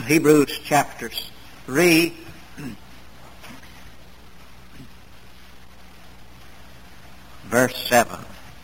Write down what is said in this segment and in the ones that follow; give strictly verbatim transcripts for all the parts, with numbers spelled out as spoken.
Hebrews chapter three, verse seven.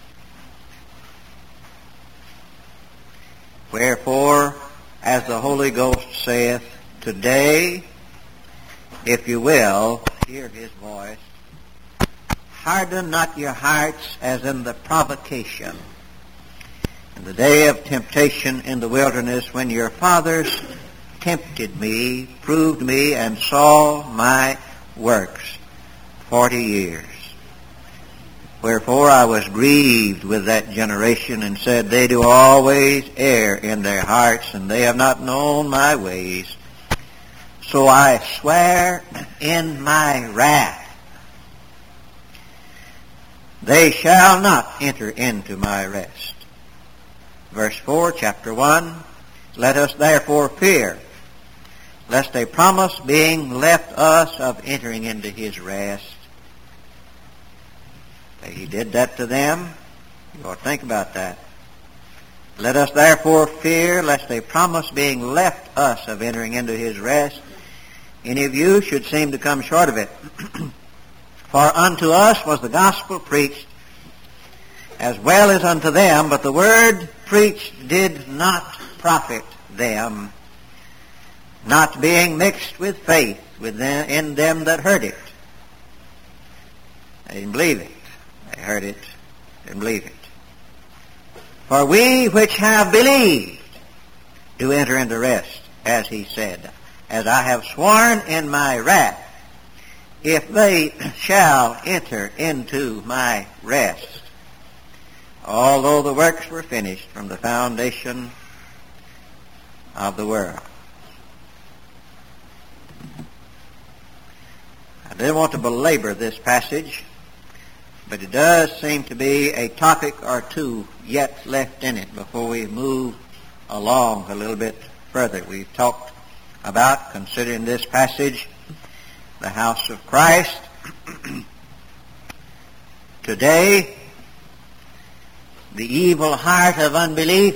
Wherefore, as the Holy Ghost saith, today, if you will, hear his voice, harden not your hearts as in the provocation, in the day of temptation in the wilderness, when your fathers tempted me, proved me, and saw my works forty years. Wherefore I was grieved with that generation, and said, they do always err in their hearts, and they have not known my ways. So I swear in my wrath, they shall not enter into my rest. Verse four, chapter one, let us therefore fear, lest a promise being left us of entering into his rest. He did that to them. You ought to think about that. Let us therefore fear, lest a promise being left us of entering into his rest, any of you should seem to come short of it. For unto us was the gospel preached, as well as unto them, but the word preached did not profit them, not being mixed with faith with them, in them that heard it. They didn't believe it. They heard it, didn't believe it. For we which have believed do enter into rest, as he said, as I have sworn in my wrath, if they shall enter into my rest, although the works were finished from the foundation of the world. I didn't want to belabor this passage, but it does seem to be a topic or two yet left in it before we move along a little bit further. We've talked about, considering this passage, the house of Christ. Today, the evil heart of unbelief.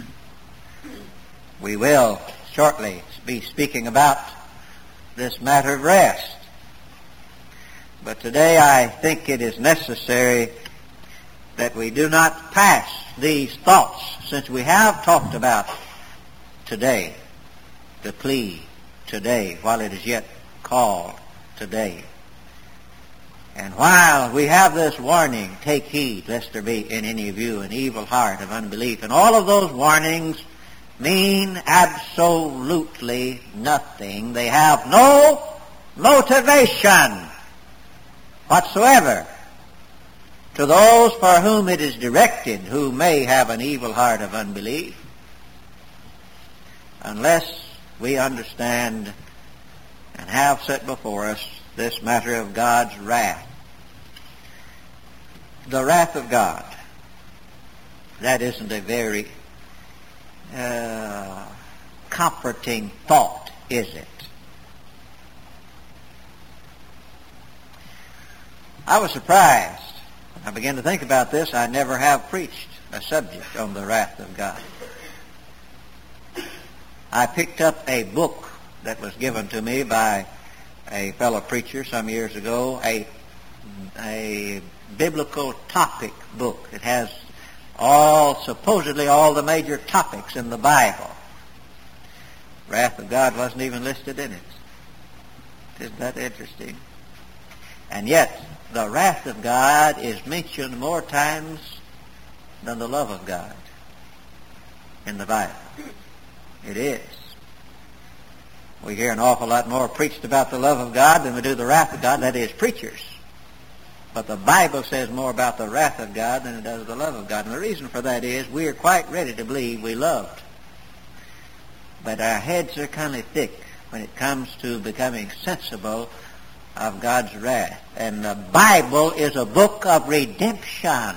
We will shortly be speaking about this matter of rest. But today I think it is necessary that we do not pass these thoughts, since we have talked about today, the plea today, while it is yet called today. And while we have this warning, take heed lest there be in any of you an evil heart of unbelief. And all of those warnings mean absolutely nothing. They have no motivation whatsoever to those for whom it is directed, who may have an evil heart of unbelief, unless we understand and have set before us this matter of God's wrath. The wrath of God. That isn't a very uh, comforting thought, is it? I was surprised. When I began to think about this, I never have preached a subject on the wrath of God. I picked up a book that was given to me by a fellow preacher some years ago, a, a biblical topic book. It has all, supposedly all the major topics in the Bible. Wrath of God wasn't even listed in it. Isn't that interesting? And yet, the wrath of God is mentioned more times than the love of God in the Bible. It is. We hear an awful lot more preached about the love of God than we do the wrath of God. That is, preachers. But the Bible says more about the wrath of God than it does the love of God. And the reason for that is we are quite ready to believe we loved. But our heads are kind of thick when it comes to becoming sensible of God's wrath. And the Bible is a book of redemption.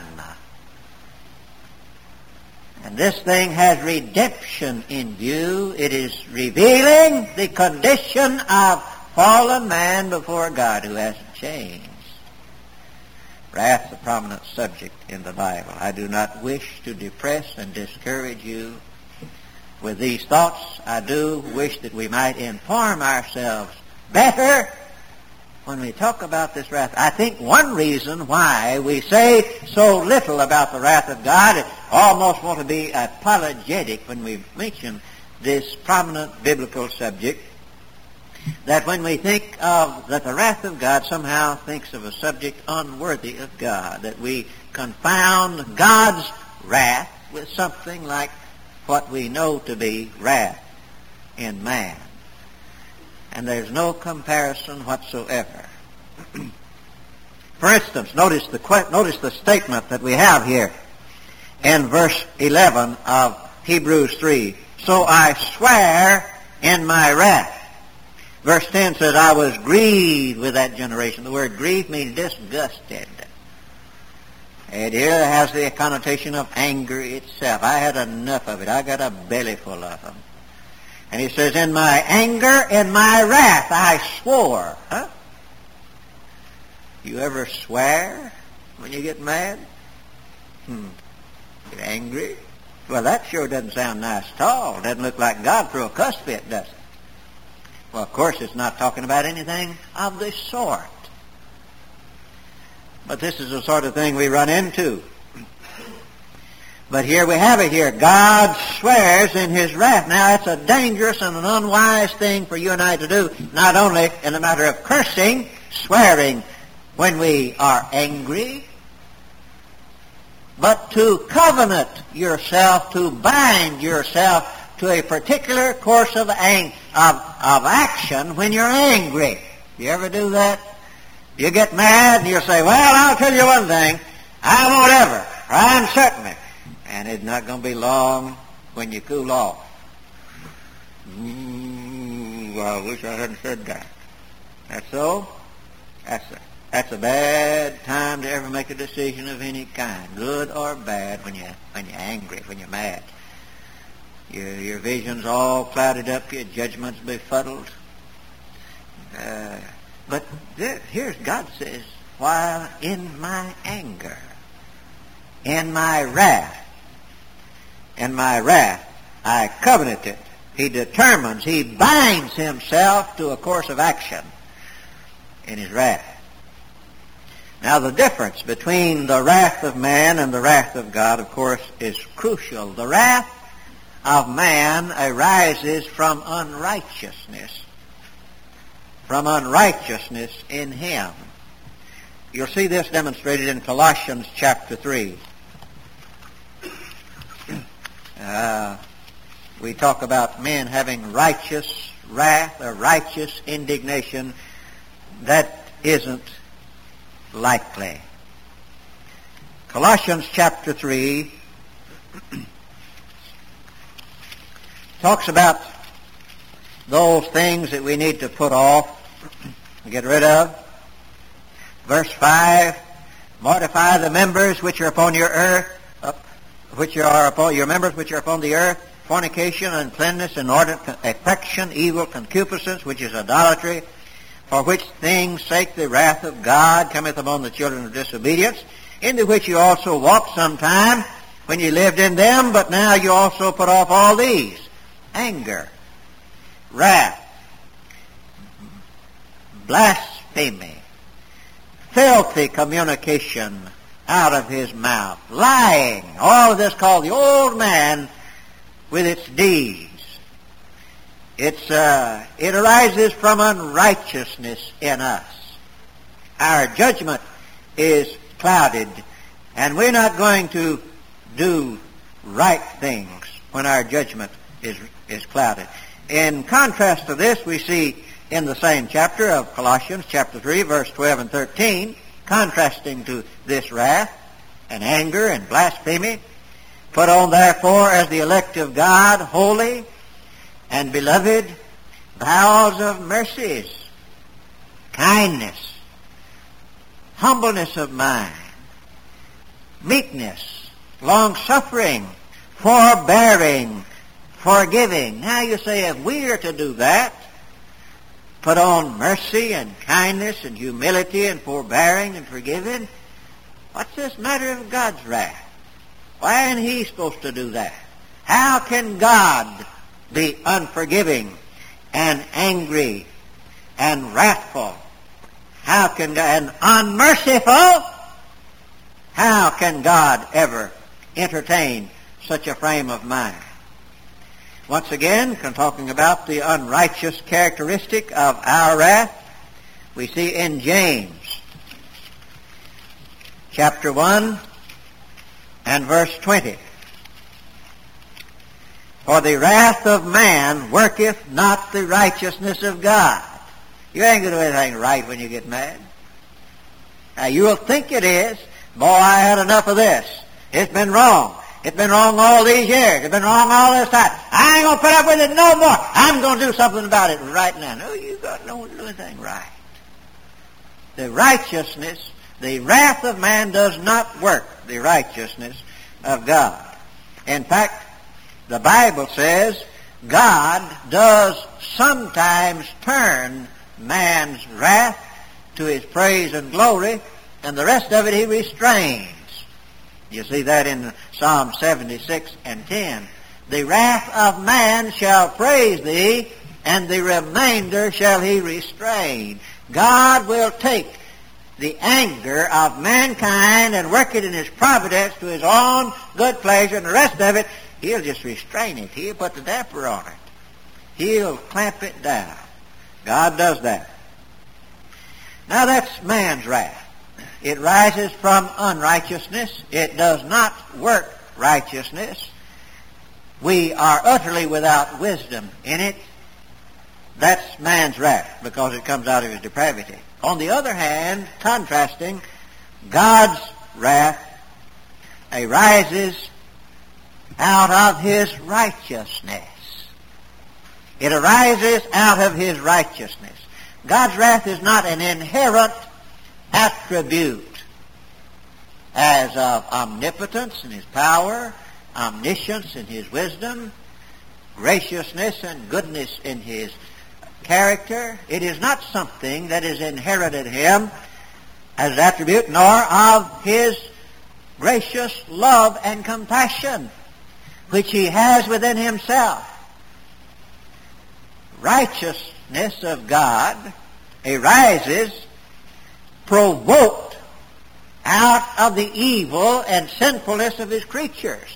And this thing has redemption in view. It is revealing the condition of fallen man before God who hasn't changed. Wrath is a prominent subject in the Bible. I do not wish to depress and discourage you with these thoughts, I do wish that we might inform ourselves better when we talk about this wrath. I think one reason why we say so little about the wrath of God, it almost want to be apologetic when we mention this prominent biblical subject, that when we think of that the wrath of God somehow thinks of a subject unworthy of God, that we confound God's wrath with something like what we know to be wrath in man. And there's no comparison whatsoever. For instance, notice the notice the statement that we have here in verse eleven of Hebrews three. So I swear in my wrath. Verse ten says, I was grieved with that generation. The word grieved means disgusted. And here it has the connotation of anger itself. I had enough of it. I got a belly full of them. And he says, in my anger, in my wrath, I swore. Huh? You ever swear when you get mad? Hmm. Get angry? Well, that sure doesn't sound nice at all. Doesn't look like God threw a cuss fit, does it? Well, of course, it's not talking about anything of this sort. But this is the sort of thing we run into. But here we have it here. God swears in His wrath. Now, it's a dangerous and an unwise thing for you and I to do, not only in the matter of cursing, swearing when we are angry, but to covenant yourself, to bind yourself to a particular course of, ang- of, of action when you're angry. You ever do that? You get mad and you say, well, I'll tell you one thing. I won't ever, or I'm certainly. And it's not going to be long when you cool off. Mm, I wish I hadn't said that. That's so? That's a, that's a bad time to ever make a decision of any kind, good or bad, when, you, when you're angry, when you're mad. Your, your vision's all clouded up, your judgment's befuddled. Uh, but there, here's God says, while in my anger, in my wrath, in my wrath, I covenanted. He determines, he binds himself to a course of action in his wrath. Now, the difference between the wrath of man and the wrath of God, of course, is crucial. The wrath of man arises from unrighteousness. From unrighteousness in him. You'll see this demonstrated in Colossians chapter three. Uh, we talk about men having righteous wrath or righteous indignation. That isn't likely. Colossians chapter three talks about those things that we need to put off, get rid of. Verse five, mortify the members which are upon your earth, uh, which are upon your members which are upon the earth, fornication, uncleanness, inordinate affection, evil concupiscence, which is idolatry, for which things' sake the wrath of God cometh upon the children of disobedience, into which you also walked sometime when you lived in them, but now you also put off all these: anger, wrath, blasphemy, filthy communication out of his mouth, lying, all of this called the old man with its deeds. It's uh, it arises from unrighteousness in us. Our judgment is clouded, and we're not going to do right things when our judgment is is clouded. In contrast to this, we see in the same chapter of Colossians, chapter three, verse twelve and thirteen, contrasting to this wrath and anger and blasphemy, put on therefore as the elect of God, holy and beloved, vows of mercies, kindness, humbleness of mind, meekness, long-suffering, forbearing, forgiving. Now you say, if we are to do that, put on mercy and kindness and humility and forbearing and forgiving, what's this matter of God's wrath? Why ain't he supposed to do that? How can God be unforgiving and angry and wrathful? How can God, and unmerciful? How can God ever entertain such a frame of mind? Once again, talking about the unrighteous characteristic of our wrath, we see in James chapter one and verse twenty. For the wrath of man worketh not the righteousness of God. You ain't going to do anything right when you get mad. Now, you'll think it is. Boy, I had enough of this. It's been wrong. It's been wrong all these years. It's been wrong all this time. I ain't going to put up with it no more. I'm going to do something about it right now. No, you got no do anything right. The righteousness, the wrath of man does not work the righteousness of God. In fact, the Bible says God does sometimes turn man's wrath to his praise and glory, and the rest of it he restrains. You see that in Psalm seventy-six and ten. The wrath of man shall praise thee, and the remainder shall he restrain. God will take the anger of mankind and work it in his providence to his own good pleasure, and the rest of it, he'll just restrain it. He'll put the damper on it. He'll clamp it down. God does that. Now that's man's wrath. It rises from unrighteousness. It does not work righteousness. We are utterly without wisdom in it. That's man's wrath because it comes out of his depravity. On the other hand, contrasting, God's wrath arises out of his righteousness. It arises out of his righteousness. God's wrath is not an inherent attribute as of omnipotence in his power, omniscience in his wisdom, graciousness and goodness in his character. It is not something that is inherent in him as an attribute, nor of his gracious love and compassion, which he has within himself. Righteousness of God arises provoked out of the evil and sinfulness of his creatures.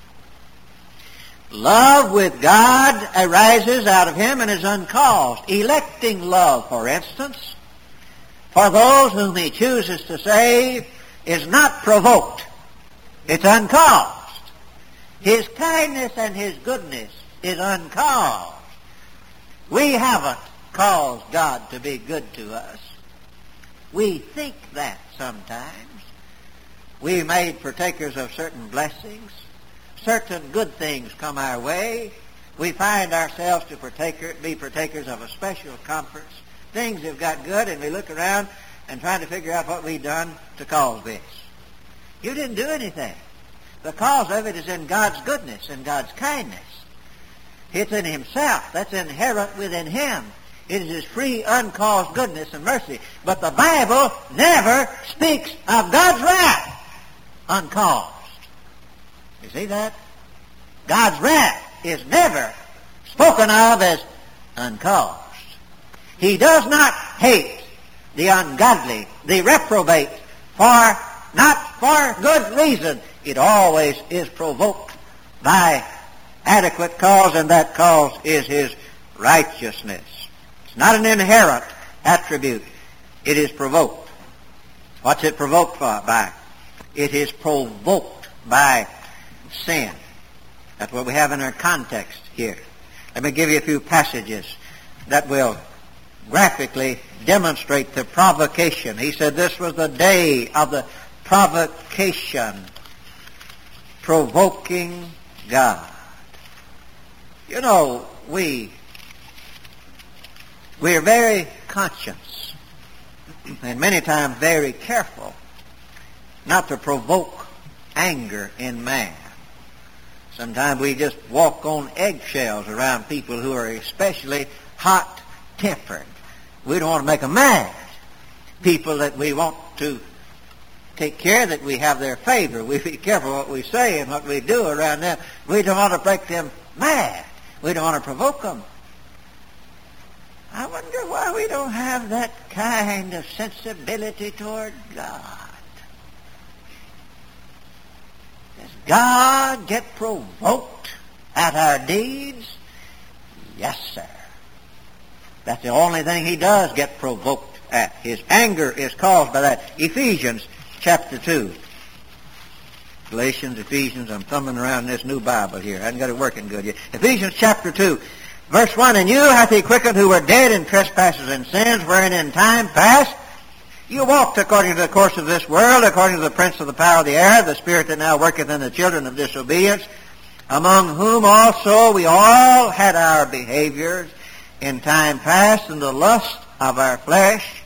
Love with God arises out of him and is uncaused. Electing love, for instance, for those whom he chooses to save, is not provoked. It's uncaused. His kindness and his goodness is uncaused. We haven't caused God to be good to us. We think that sometimes. We made partakers of certain blessings. Certain good things come our way. We find ourselves to partaker, be partakers of a special comforts. Things have got good, and we look around and trying to figure out what we've done to cause this. You didn't do anything. The cause of it is in God's goodness and God's kindness. It's in himself. That's inherent within him. It is his free, uncaused goodness and mercy. But the Bible never speaks of God's wrath uncaused. You see that? God's wrath is never spoken of as uncaused. He does not hate the ungodly, the reprobate, for not for good reason. It always is provoked by adequate cause, and that cause is his righteousness. It's not an inherent attribute. It is provoked. What's it provoked for, by? It is provoked by sin. That's what we have in our context here. Let me give you a few passages that will graphically demonstrate the provocation. He said this was the day of the provocation, provoking God. You know, we, we're very conscious and many times very careful not to provoke anger in man. Sometimes we just walk on eggshells around people who are especially hot-tempered. We don't want to make them mad. People that we want to take care that we have their favor. We be careful what we say and what we do around them. We don't want to break them mad. We don't want to provoke them. I wonder why we don't have that kind of sensibility toward God. Does God get provoked at our deeds? Yes, sir. That's the only thing he does get provoked at. His anger is caused by that. Ephesians chapter two. Galatians, Ephesians, I'm thumbing around this new Bible here. I haven't got it working good yet. Ephesians chapter two, verse one, And you hath he quickened who were dead in trespasses and sins, wherein in time past you walked according to the course of this world, according to the prince of the power of the air, the spirit that now worketh in the children of disobedience, among whom also we all had our behaviors in time past in the lust of our flesh,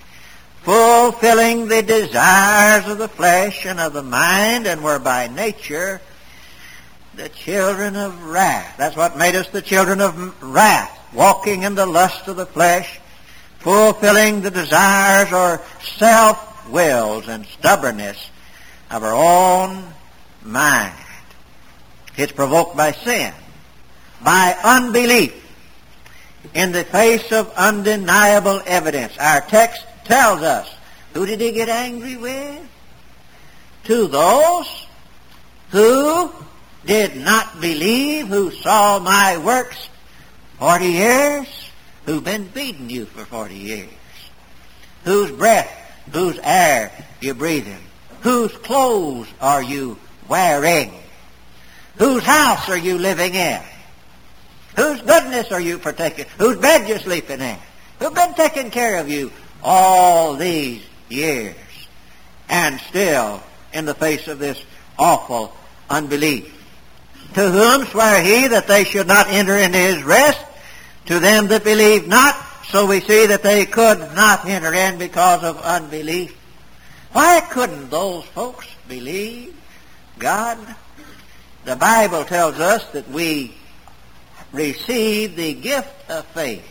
fulfilling the desires of the flesh and of the mind, and were by nature the children of wrath. That's what made us the children of wrath, walking in the lust of the flesh, fulfilling the desires or self-wills and stubbornness of our own mind. It's provoked by sin, by unbelief, in the face of undeniable evidence. Our text tells us, who did he get angry with? To those who did not believe, who saw my works forty years, who've been beating you for forty years, whose breath, whose air you breathe in, whose clothes are you wearing, whose house are you living in, whose goodness are you partaking, whose bed you're sleeping in, who've been taking care of you all these years, and still in the face of this awful unbelief. To whom sware he that they should not enter into his rest? To them that believe not. So we see that they could not enter in because of unbelief. Why couldn't those folks believe God? The Bible tells us that we receive the gift of faith.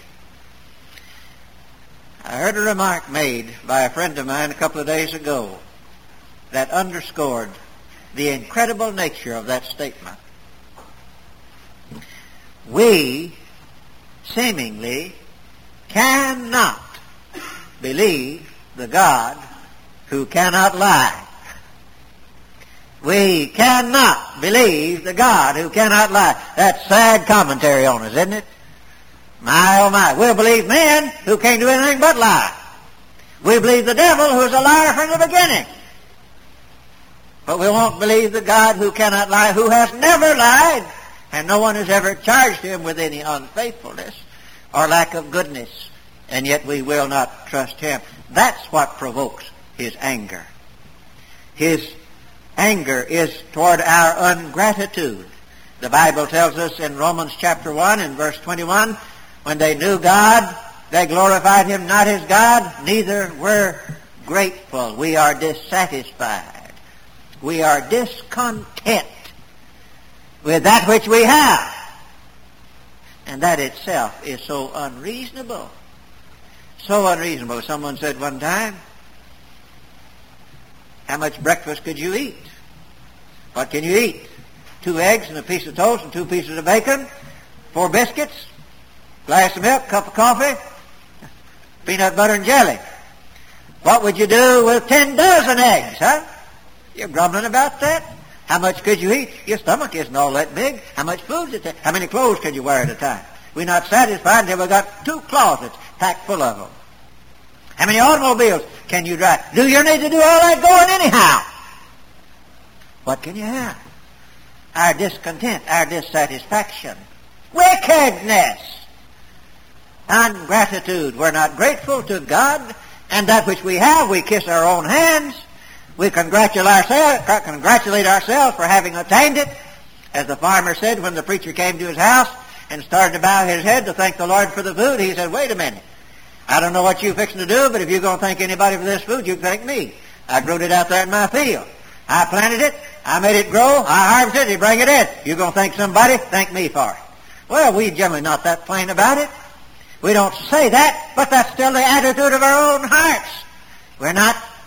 I heard a remark made by a friend of mine a couple of days ago that underscored the incredible nature of that statement. We seemingly cannot believe the God who cannot lie. We cannot believe the God who cannot lie. That's sad commentary on us, isn't it? My, oh my. We'll believe men who can't do anything but lie. We believe the devil who's a liar from the beginning. But we won't believe the God who cannot lie, who has never lied, and no one has ever charged him with any unfaithfulness or lack of goodness, and yet we will not trust him. That's what provokes his anger. His anger is toward our ungratitude. The Bible tells us in Romans chapter one and verse twenty-one, when they knew God, they glorified him not as God, neither were grateful. We are dissatisfied. We are discontent with that which we have. And that itself is so unreasonable. So unreasonable. Someone said one time, how much breakfast could you eat? What can you eat? Two eggs and a piece of toast and two pieces of bacon, four biscuits, glass of milk, cup of coffee, peanut butter and jelly. What would you do with ten dozen eggs, huh? You're grumbling about that? How much could you eat? Your stomach isn't all that big. How much food does it take? How many clothes can you wear at a time? We're not satisfied until we've got two closets packed full of them. How many automobiles can you drive? Do you need to do all that going anyhow? What can you have? Our discontent, our dissatisfaction, wickedness, ingratitude. We're not grateful to God, and that which we have, we kiss our own hands. We congratulate ourselves, congratulate ourselves for having attained it. As the farmer said when the preacher came to his house and started to bow his head to thank the Lord for the food, he said, wait a minute. I don't know what you're fixing to do, but if you're going to thank anybody for this food, you can thank me. I grew it out there in my field. I planted it. I made it grow. I harvested it. You bring it in. You're going to thank somebody? Thank me for it. Well, we generally not that plain about it. We don't say that, but that's still the attitude of our own hearts. We're not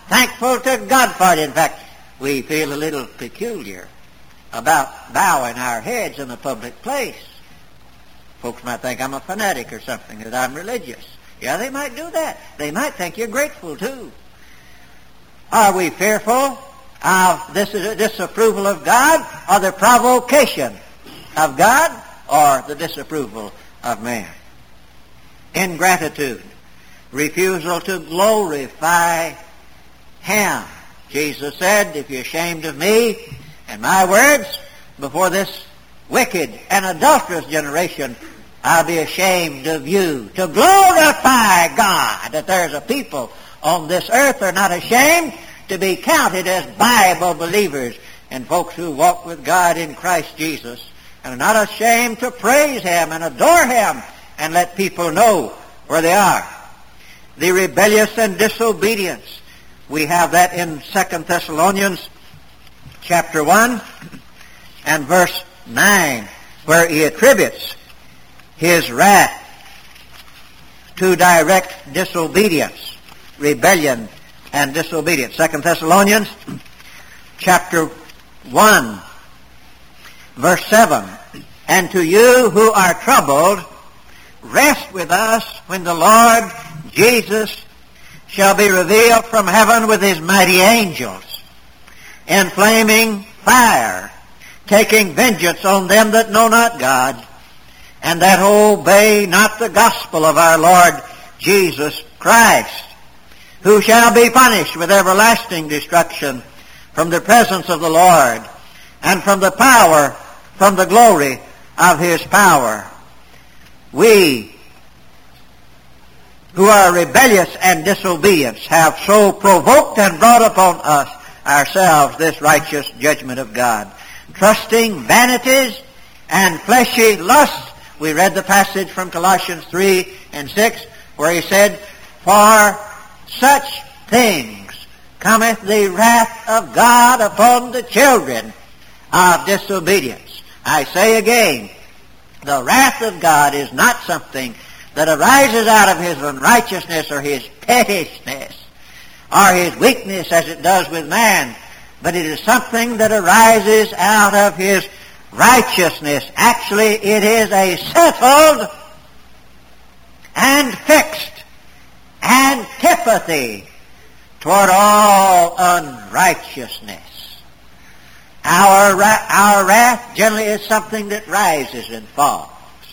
thankful to God for it. In fact, we feel a little peculiar about bowing our heads in a public place. Folks might think I'm a fanatic or something, that I'm religious. Yeah, they might do that. They might think you're grateful too. Are we fearful of this disapproval of God, or the provocation of God, or the disapproval of man? Ingratitude, refusal to glorify Him. Jesus said, if you're ashamed of me and my words before this wicked and adulterous generation, I'll be ashamed of you. To glorify God, that there's a people on this earth are not ashamed to be counted as Bible believers and folks who walk with God in Christ Jesus and are not ashamed to praise Him and adore Him and let people know where they are. The rebellious and disobedience. We have that in Second Thessalonians chapter one and verse nine, where he attributes his wrath to direct disobedience, rebellion and disobedience. Second Thessalonians chapter one, verse seven. And to you who are troubled, rest with us when the Lord Jesus shall be revealed from heaven with His mighty angels, in flaming fire, taking vengeance on them that know not God, and that obey not the gospel of our Lord Jesus Christ, who shall be punished with everlasting destruction from the presence of the Lord, and from the power, from the glory of His power. We who are rebellious and disobedient have so provoked and brought upon us ourselves this righteous judgment of God. Trusting vanities and fleshy lusts. We read the passage from Colossians three and six where he said, for such things cometh the wrath of God upon the children of disobedience. I say again, the wrath of God is not something that arises out of His unrighteousness or His pettishness or His weakness as it does with man, but it is something that arises out of His righteousness. Actually, it is a settled and fixed antipathy toward all unrighteousness. Our, our wrath generally is something that rises and falls.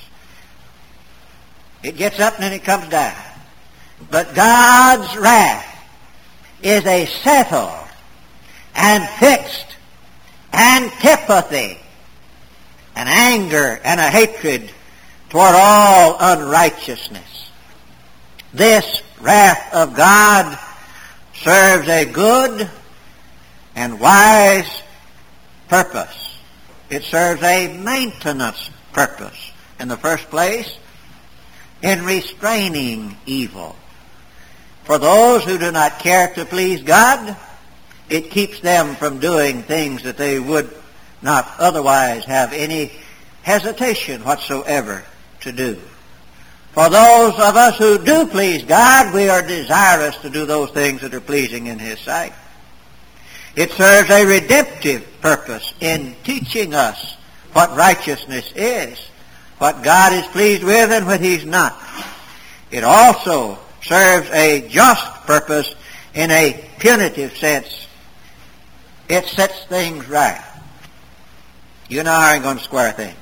It gets up and then it comes down. But God's wrath is a settled and fixed antipathy, an anger and a hatred toward all unrighteousness. This wrath of God serves a good and wise purpose. It serves a maintenance purpose. In the first place, in restraining evil. For those who do not care to please God, it keeps them from doing things that they would not otherwise have any hesitation whatsoever to do. For those of us who do please God, we are desirous to do those things that are pleasing in His sight. It serves a redemptive purpose in teaching us what righteousness is, what God is pleased with and what He's not. It also serves a just purpose in a punitive sense. It sets things right. You and I aren't going to square things.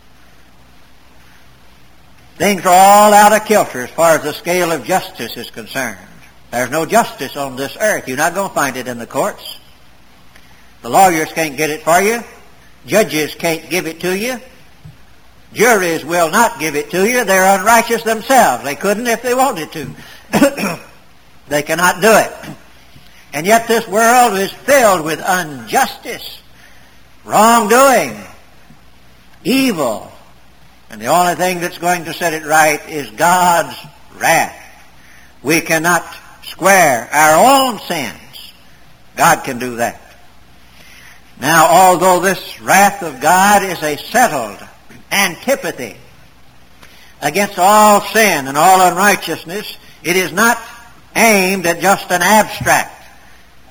Things are all out of kilter as far as the scale of justice is concerned. There's no justice on this earth. You're not going to find it in the courts. The lawyers can't get it for you. Judges can't give it to you. Juries will not give it to you. They're unrighteous themselves. They couldn't if they wanted to. They cannot do it. And yet this world is filled with injustice, wrongdoing, evil. And the only thing that's going to set it right is God's wrath. We cannot square our own sins. God can do that. Now, although this wrath of God is a settled antipathy against all sin and all unrighteousness, it is not aimed at just an abstract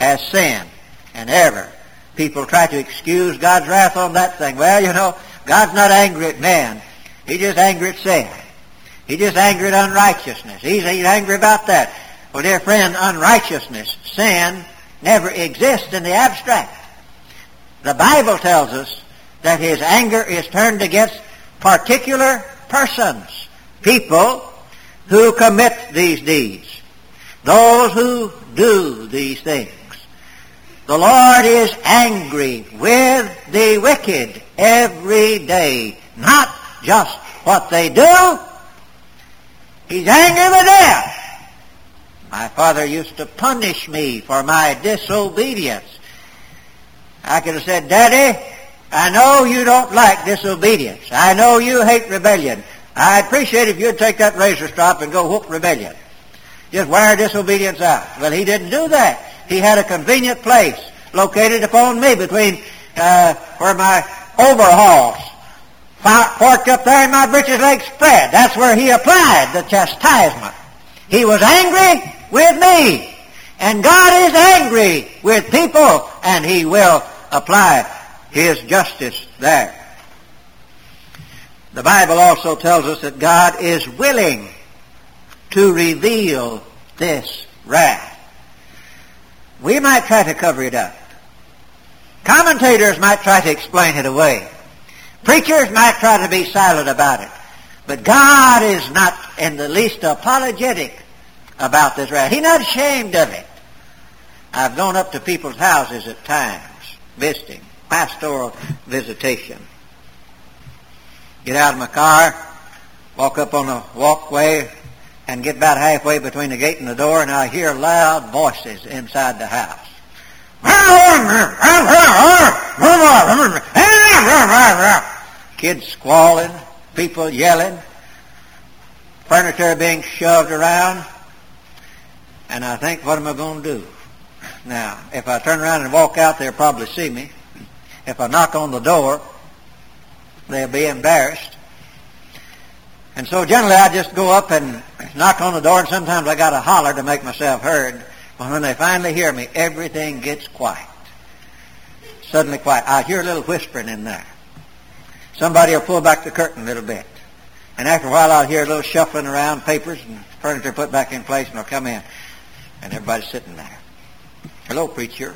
has sinned. And ever people try to excuse God's wrath on that thing. Well, you know, God's not angry at man. He's just angry at sin. He's just angry at unrighteousness. He's, he's angry about that. Well, dear friend, unrighteousness, sin, never exists in the abstract. The Bible tells us that his anger is turned against particular persons, people who commit these deeds, those who do these things. The Lord is angry with the wicked every day, not just what they do. He's angry with them. My father used to punish me for my disobedience. I could have said, Daddy, I know you don't like disobedience. I know you hate rebellion. I'd appreciate if you'd take that razor strop and go whoop rebellion. Just wear disobedience out. Well, he didn't do that. He had a convenient place located upon me between uh, where my overalls forked up there and my breeches legs spread. That's where he applied the chastisement. He was angry with me. And God is angry with people, and he will apply his justice there. The Bible also tells us that God is willing to reveal this wrath. We might try to cover it up. Commentators might try to explain it away. Preachers might try to be silent about it. But God is not in the least apologetic about this wrath. He's not ashamed of it. I've gone up to people's houses at times, visiting, pastoral visitation. Get out of my car, walk up on the walkway, and get about halfway between the gate and the door, and I hear loud voices inside the house. Kids squalling, people yelling, furniture being shoved around. And I think, what am I going to do? Now, if I turn around and walk out, they'll probably see me. If I knock on the door, they'll be embarrassed. And so generally I just go up and knock on the door, and sometimes I got to holler to make myself heard. But when they finally hear me, everything gets quiet. Suddenly quiet. I hear a little whispering in there. Somebody will pull back the curtain a little bit. And after a while I'll hear a little shuffling around, papers and furniture put back in place, and they'll come in. And everybody's sitting there. Hello, preacher.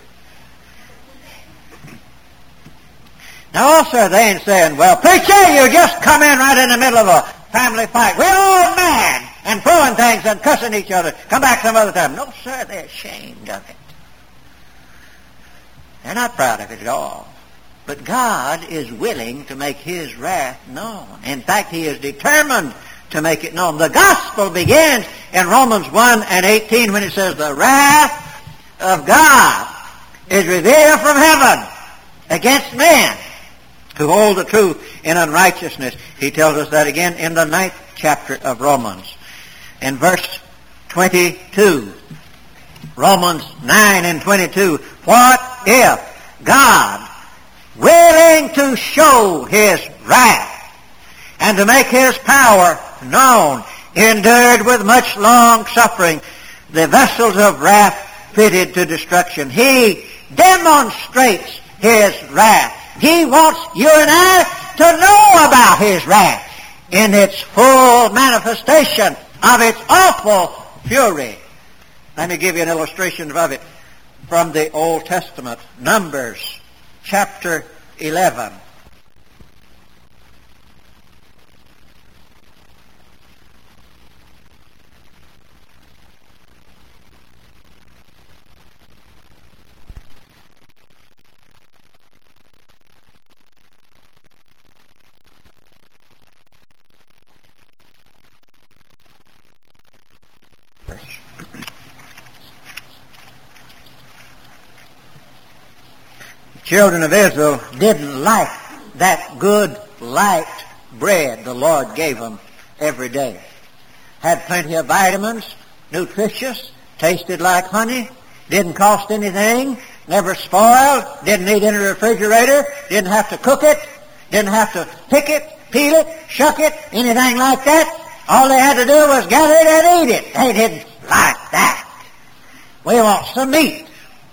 Now also are they saying, well, preacher, you just come in right in the middle of a family fight. We're all mad and throwing things and cussing each other. Come back some other time. No, sir, they're ashamed of it. They're not proud of it at all. But God is willing to make his wrath known. In fact, he is determined to make it known. The gospel begins in Romans one and eighteen when it says, the wrath of God is revealed from heaven against men who hold the truth in unrighteousness. He tells us that again in the ninth chapter of Romans. In verse twenty-two, Romans nine and twenty-two, what if God, willing to show his wrath and to make his power known, endured with much long suffering the vessels of wrath fitted to destruction? He demonstrates his wrath. He wants you and I to know about his wrath in its full manifestation of its awful fury. Let me give you an illustration of it from the Old Testament. Numbers chapter eleven. Children of Israel didn't like that good light bread the Lord gave them every day. Had plenty of vitamins, nutritious, tasted like honey, didn't cost anything, never spoiled, didn't need any refrigerator, didn't have to cook it, didn't have to pick it, peel it, shuck it, anything like that. All they had to do was gather it and eat it. They didn't like that. We want some meat.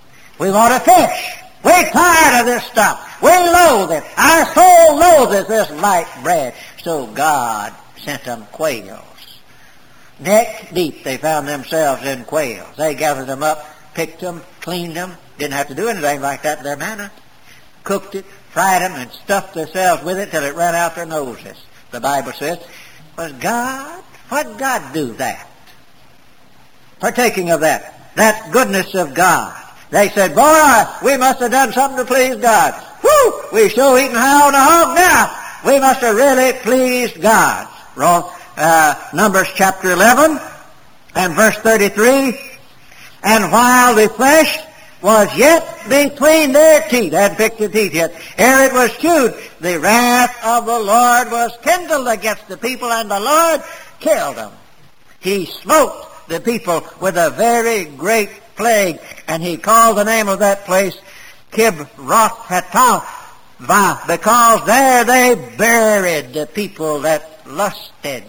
We want to fish. We're tired of this stuff. We loathe it. Our soul loathes this light bread. So God sent them quails. Neck deep they found themselves in quails. They gathered them up, picked them, cleaned them. Didn't have to do anything like that in their manna. Cooked it, fried them, and stuffed themselves with it till it ran out their noses. The Bible says, was God, what did God do that? Partaking of that, that goodness of God. They said, boy, we must have done something to please God. Whew, we sure eating high on the hog now. We must have really pleased God. Uh, Numbers chapter eleven and verse thirty-three. And while the flesh was yet between their teeth, they hadn't picked their teeth yet, ere it was chewed, the wrath of the Lord was kindled against the people, and the Lord killed them. He smote the people with a very great plague, and he called the name of that place Kibroth-Hattaavah, because there they buried the people that lusted.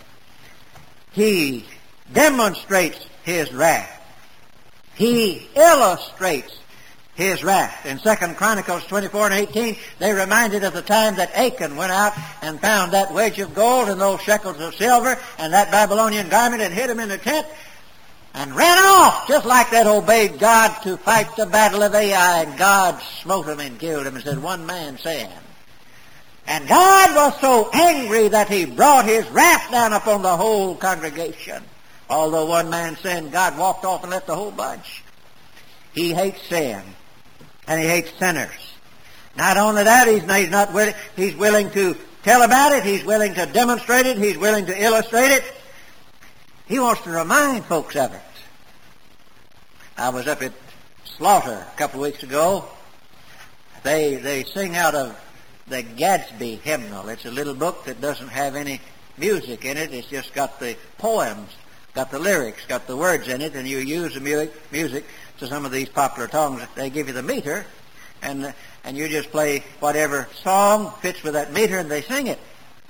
He demonstrates his wrath. He illustrates his wrath. In Second Chronicles twenty-four and eighteen, they reminded of the time that Achan went out and found that wedge of gold and those shekels of silver and that Babylonian garment and hid him in the tent and ran off, just like that, obeyed God to fight the battle of Ai, and God smote him and killed him and said, one man sinned. And God was so angry that he brought his wrath down upon the whole congregation. Although one man sinned, God walked off and left the whole bunch. He hates sin, and he hates sinners. Not only that, he's, he's not willing, he's willing to tell about it, he's willing to demonstrate it, he's willing to illustrate it. He wants to remind folks of it. I was up at Slaughter a couple of weeks ago. They they sing out of the Gadsby hymnal. It's a little book that doesn't have any music in it. It's just got the poems, got the lyrics, got the words in it, and you use the music, music to some of these popular songs. They give you the meter, and and you just play whatever song fits with that meter, and they sing it.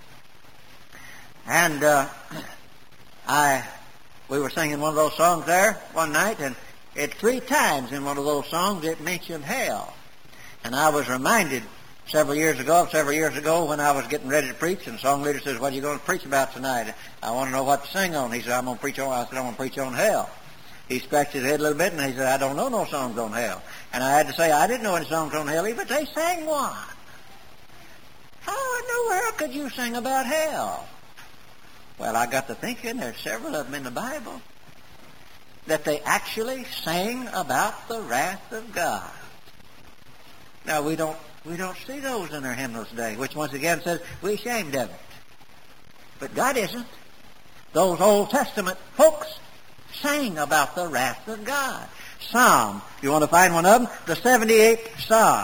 And uh, I, we were singing one of those songs there one night, and it three times in one of those songs it mentioned hell. And I was reminded several years ago, several years ago when I was getting ready to preach, and the song leader says, what are you going to preach about tonight? I want to know what to sing on. He said, I'm going to preach on, I said, I'm going to preach on hell. He scratched his head a little bit, and he said, I don't know no songs on hell. And I had to say, I didn't know any songs on hell, but they sang one. How in the world could you sing about hell? Well, I got to thinking, there's several of them in the Bible that they actually sang about the wrath of God. Now, we don't we don't see those in our hymnals today, which once again says we're ashamed of it. But God isn't. Those Old Testament folks sang about the wrath of God. Psalm, you want to find one of them? The seventy-eighth Psalm.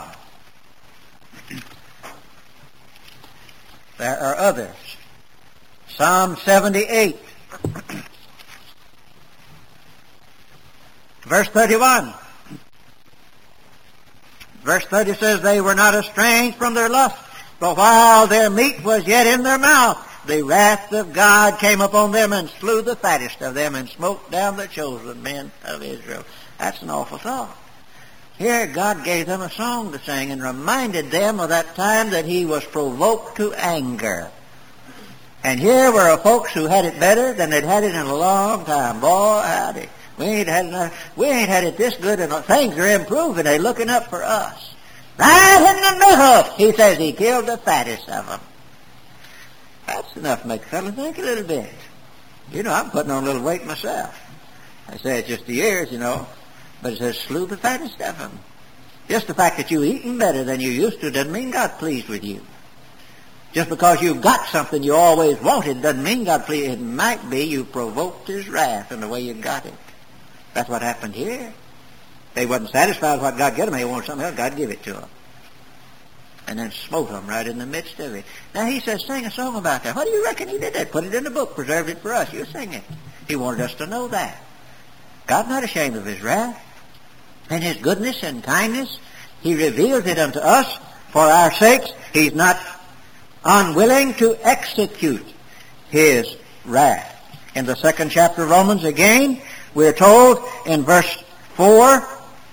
There are others. Psalm seventy-eight. Verse thirty-one. Verse thirty says, they were not estranged from their lust, but while their meat was yet in their mouth, the wrath of God came upon them and slew the fattest of them and smote down the chosen men of Israel. That's an awful thought. Here God gave them a song to sing and reminded them of that time that he was provoked to anger. And here were folks who had it better than they'd had it in a long time. Boy, howdy. We ain't had enough, we ain't had it this good, and things are improving. They're looking up for us. Right in the middle, he says he killed the fattest of them. That's enough to make a fellow think a little bit. You know, I'm putting on a little weight myself. I say it's just the years, you know, but it says slew the fattest of them. Just the fact that you're eating better than you used to doesn't mean God pleased with you. Just because you've got something you always wanted doesn't mean God pleased. It might be you provoked his wrath in the way you got it. That's what happened here. They wasn't satisfied with what God gave them. They wanted something else. God give it to them. And then smote them right in the midst of it. Now he says, sing a song about that. What do you reckon he did that? Put it in the book, preserved it for us. You sing it. He wanted us to know that. God's not ashamed of his wrath. And his goodness and kindness, he reveals it unto us for our sakes. He's not unwilling to execute his wrath. In the second chapter of Romans again, we're told in verse four,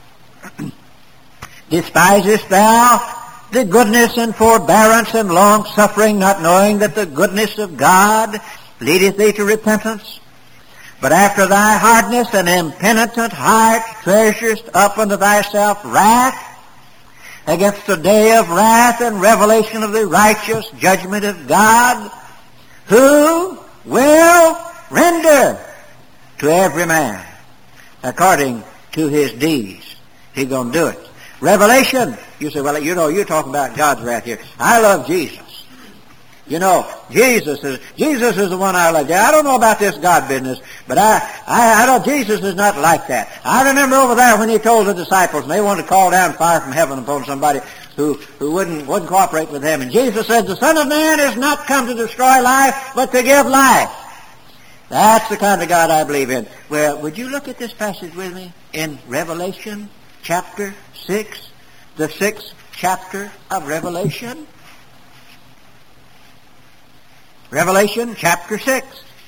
Despisest thou the goodness and forbearance and long-suffering, not knowing that the goodness of God leadeth thee to repentance? But after thy hardness and impenitent heart treasurest up unto thyself wrath against the day of wrath and revelation of the righteous judgment of God, who will render to every man according to his deeds. He's going to do it. Revelation. You say, well, you know, you're talking about God's wrath here. I love Jesus. You know, Jesus is Jesus is the one I love. I don't know about this God business, but I, I, I know Jesus is not like that. I remember over there when he told the disciples, and they wanted to call down fire from heaven upon somebody who, who wouldn't, wouldn't cooperate with them. And Jesus said, the Son of Man is not come to destroy life, but to give life. That's the kind of God I believe in. Well, would you look at this passage with me in Revelation chapter six, the sixth chapter of Revelation? Revelation chapter six.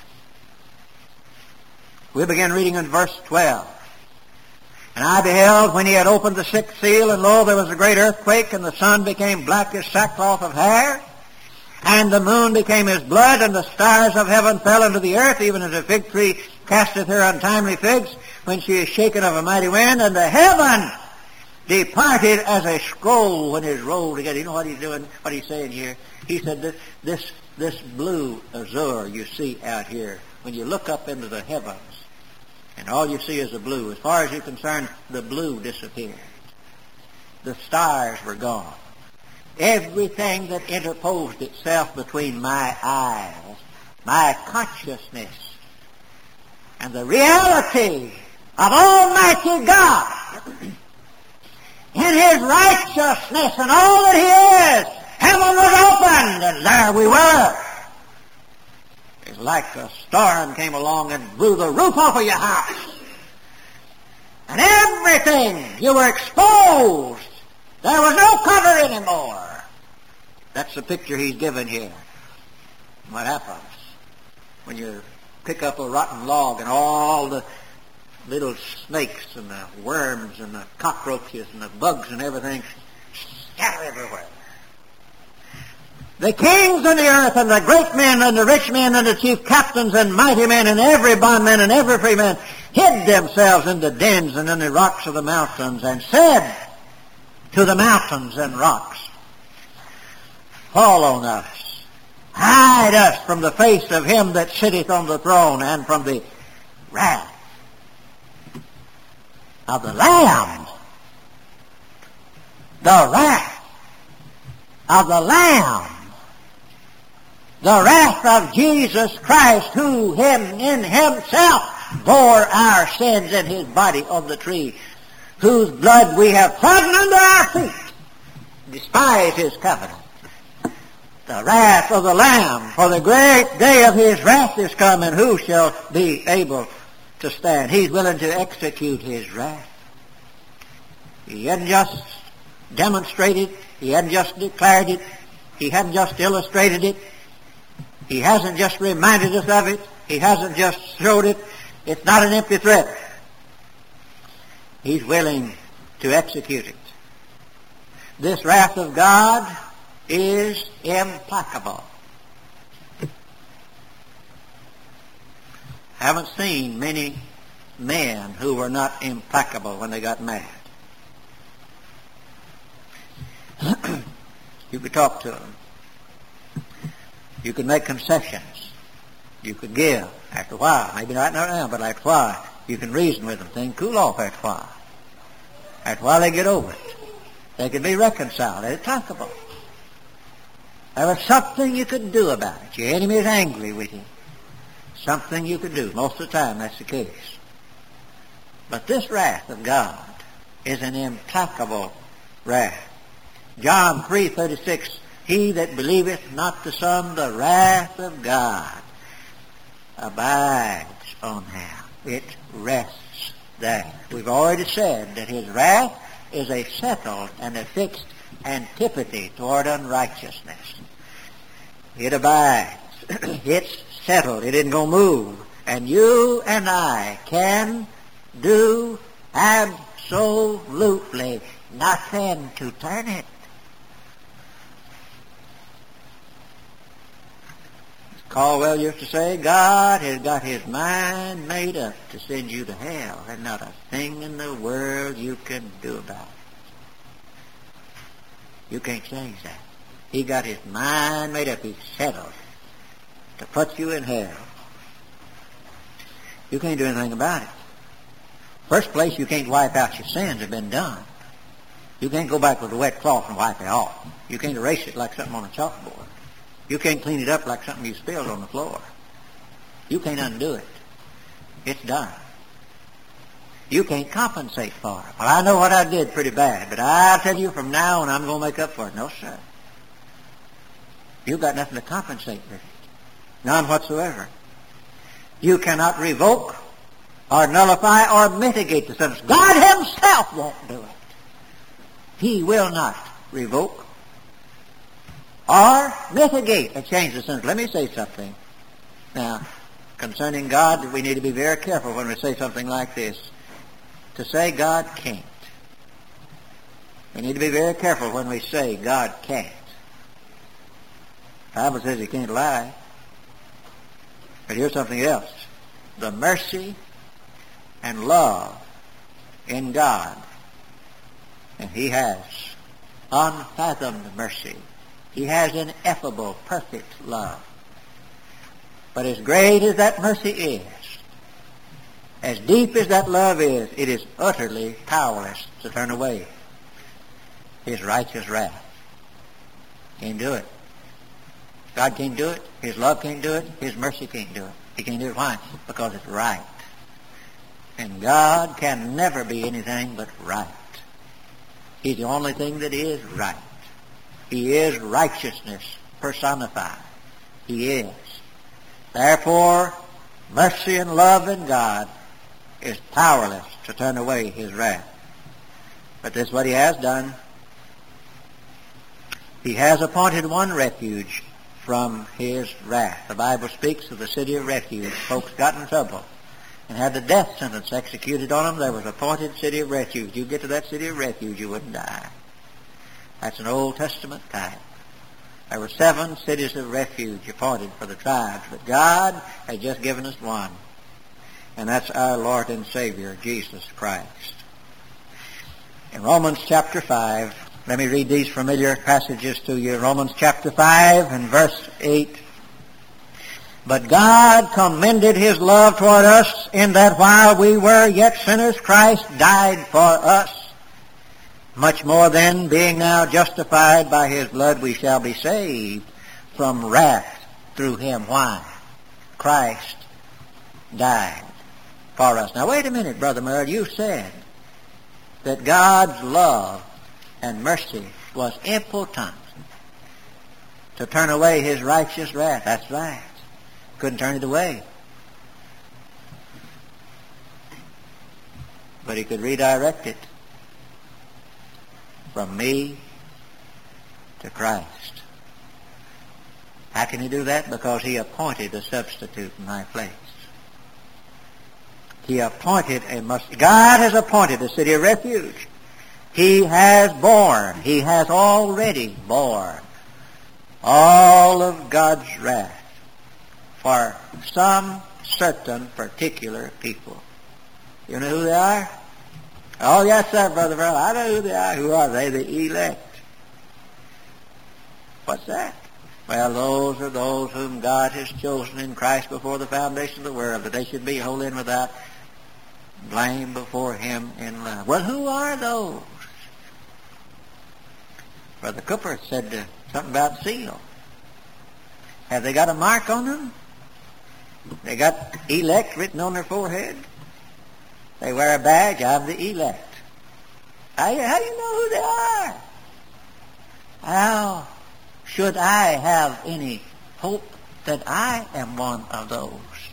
We begin reading in verse twelve. And I beheld when he had opened the sixth seal, and lo, there was a great earthquake, and the sun became black as sackcloth of hair, and the moon became as blood, and the stars of heaven fell into the earth, even as a fig tree casteth her untimely figs when she is shaken of a mighty wind, and the heaven departed as a scroll when it is rolled together. You know what he's doing, what he's saying here? He said that this This blue azure you see out here, when you look up into the heavens, and all you see is the blue, as far as you're concerned, the blue disappeared. The stars were gone. Everything that interposed itself between my eyes, my consciousness, and the reality of Almighty God in His righteousness and all that He is, heaven was opened, and there we were. It's like a storm came along and blew the roof off of your house. And everything, you were exposed. There was no cover anymore. That's the picture he's given here. What happens when you pick up a rotten log and all the little snakes and the worms and the cockroaches and the bugs and everything scatter everywhere? The kings of the earth and the great men and the rich men and the chief captains and mighty men and every bondman and every free man hid themselves in the dens and in the rocks of the mountains, and said to the mountains and rocks, fall on us, hide us from the face of him that sitteth on the throne and from the wrath of the Lamb. The wrath of the Lamb. The wrath of Jesus Christ, who him in himself bore our sins in his body on the tree, whose blood we have trodden under our feet, despise his covenant. The wrath of the Lamb, for the great day of his wrath is come, and who shall be able to stand? He's willing to execute his wrath. He hadn't just demonstrated, he hadn't just declared it, he hadn't just illustrated it, he hasn't just reminded us of it, he hasn't just showed it. It's not an empty threat. He's willing to execute it. This wrath of God is implacable. I haven't seen many men who were not implacable when they got mad. You could talk to them. You could make concessions. You could give after a while. Maybe not now, but after a while. You can reason with them. Things cool off after a while. After a while they get over it. They can be reconciled. They're talkable. There was something you could do about it. Your enemy is angry with you. Something you could do. Most of the time that's the case. But this wrath of God is an implacable wrath. John three thirty-six, he that believeth not the Son, the wrath of God abides on him. It rests there. We've already said that his wrath is a settled and a fixed antipathy toward unrighteousness. It abides. It's settled. It isn't going to move. And you and I can do absolutely absolutely nothing to turn it. Caldwell used to say, God has got his mind made up to send you to hell, and not a thing in the world you can do about it. You can't change that. He got his mind made up. He's settled to put you in hell. You can't do anything about it. First place, you can't wipe out your sins that have been done. You can't go back with a wet cloth and wipe it off. You can't erase it like something on a chalkboard. You can't clean it up like something you spilled on the floor. You can't undo it. It's done. You can't compensate for it. Well, I know what I did pretty bad, but I'll tell you from now on I'm going to make up for it. No, sir. You've got nothing to compensate with it. None whatsoever. You cannot revoke or nullify or mitigate the sentence. God himself won't do it. He will not revoke or mitigate or change the sentence. Let me say something. Now, concerning God, we need to be very careful when we say something like this. To say God can't. We need to be very careful when we say God can't. The Bible says he can't lie. But here's something else. The mercy and love in God. And he has unfathomed mercy. He has ineffable, perfect love. But as great as that mercy is, as deep as that love is, it is utterly powerless to turn away his righteous wrath. Can't do it. God can't do it. His love can't do it. His mercy can't do it. He can't do it. Why? Because it's right. And God can never be anything but right. He's the only thing that is right. He is righteousness personified. He is. Therefore, mercy and love in God is powerless to turn away his wrath. But this is what he has done. He has appointed one refuge from his wrath. The Bible speaks of the city of refuge. Folks got in trouble and had the death sentence executed on them. There was an appointed city of refuge. You get to that city of refuge, you wouldn't die. That's an Old Testament type. There were seven cities of refuge appointed for the tribes, but God has just given us one. And that's our Lord and Savior, Jesus Christ. In Romans chapter five, let me read these familiar passages to you. Romans chapter five and verse eight. But God commended his love toward us in that while we were yet sinners, Christ died for us. Much more then, being now justified by his blood, we shall be saved from wrath through him. Why? Christ died for us. Now wait a minute, Brother Merle. You said that God's love and mercy was impotent to turn away his righteous wrath. That's right. Couldn't turn it away. But he could redirect it from me to Christ. How can he do that? Because he appointed a substitute in my place. He appointed a must. God has appointed a city of refuge. He has borne, he has already borne all of God's wrath for some certain particular people. You know who they are? Oh, yes, sir, Brother Burrell. I know who they are. Who are they? The elect. What's that? Well, those are those whom God has chosen in Christ before the foundation of the world, that they should be holy and without blame before him in love. Well, who are those? Brother Cooper said uh, something about seal. Have they got a mark on them? They got elect written on their forehead? They wear a badge, I'm the elect. How, how do you know who they are? How should I have any hope that I am one of those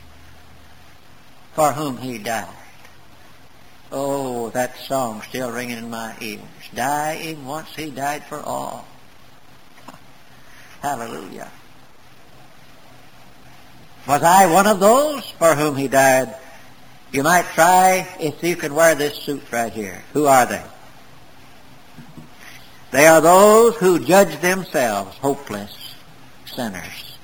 for whom he died? Oh, that song still ringing in my ears. Dying once, he died for all. Hallelujah. Was I one of those for whom he died? You might try if you can wear this suit right here. Who are they? They are those who judge themselves hopeless sinners.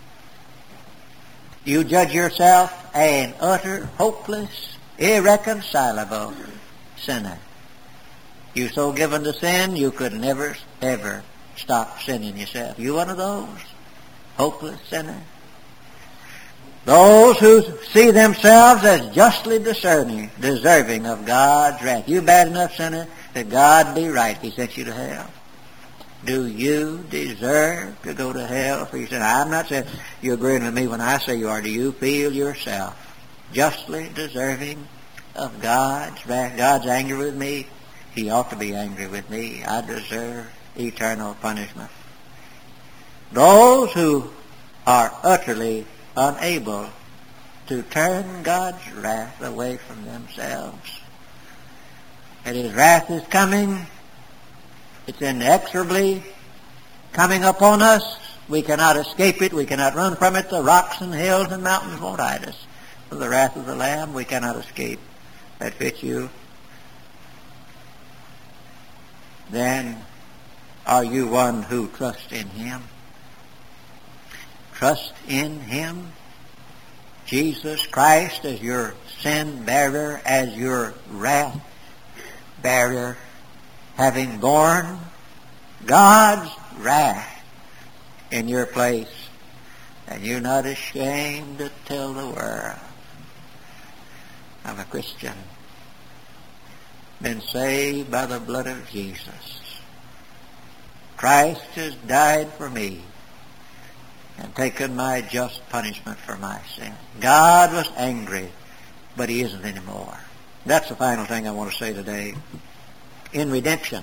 You judge yourself an utter, hopeless, irreconcilable sinner. You so given to sin, you could never, ever stop sinning yourself. You one of those hopeless sinners? Those who see themselves as justly discerning, deserving of God's wrath. You bad enough sinner that God be right. He sent you to hell. Do you deserve to go to hell for your sin? I'm not saying you're agreeing with me when I say you are. Do you feel yourself justly deserving of God's wrath? God's angry with me. He ought to be angry with me. I deserve eternal punishment. Those who are utterly unable to turn God's wrath away from themselves. And His wrath is coming. It's inexorably coming upon us. We cannot escape it. We cannot run from it. The rocks and hills and mountains won't hide us. For the wrath of the Lamb, we cannot escape. That fits you? Then are you one who trusts in Him? Trust in Him? Jesus Christ as your sin bearer, as your wrath bearer, having borne God's wrath in your place, and you're not ashamed to tell the world, I'm a Christian, been saved by the blood of Jesus. Christ has died for me and taken my just punishment for my sin. God was angry, but He isn't anymore. That's the final thing I want to say today. In redemption,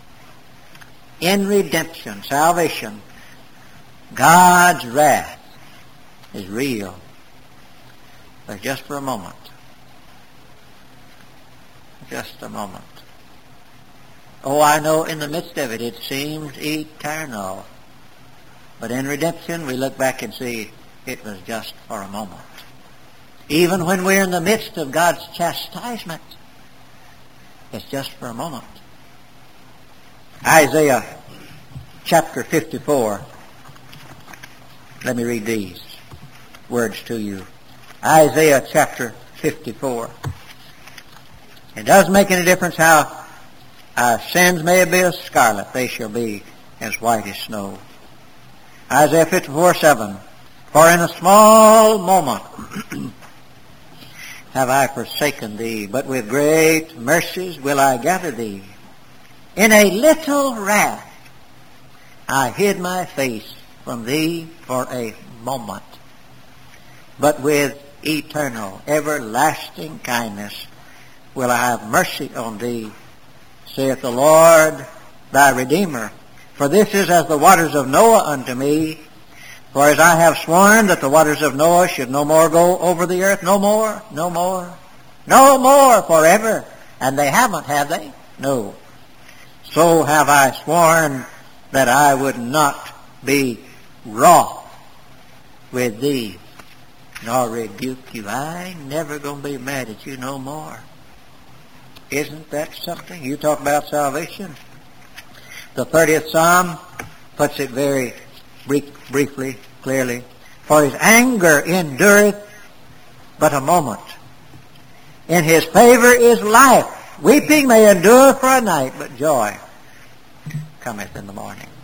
in redemption, salvation, God's wrath is real, but just for a moment. Just a moment. Oh, I know in the midst of it, it seems eternal. But in redemption, we look back and see it was just for a moment. Even when we're in the midst of God's chastisement, it's just for a moment. Isaiah chapter fifty-four. Let me read these words to you. Isaiah chapter fifty-four. It doesn't make any difference how our sins may be as scarlet, they shall be as white as snow. Isaiah fifty-four seven. For in a small moment have I forsaken thee, but with great mercies will I gather thee. In a little wrath I hid my face from thee for a moment, but with eternal, everlasting kindness will I have mercy on thee, saith the Lord thy Redeemer. For this is as the waters of Noah unto me. For as I have sworn that the waters of Noah should no more go over the earth, no more, no more, no more forever. And they haven't, have they? No. So have I sworn that I would not be wroth with thee, nor rebuke you. I ain't never going to be mad at you no more. Isn't that something? You talk about salvation. The thirtieth Psalm puts it very brief, briefly, clearly. For His anger endureth but a moment. In His favor is life. Weeping may endure for a night, but joy cometh in the morning.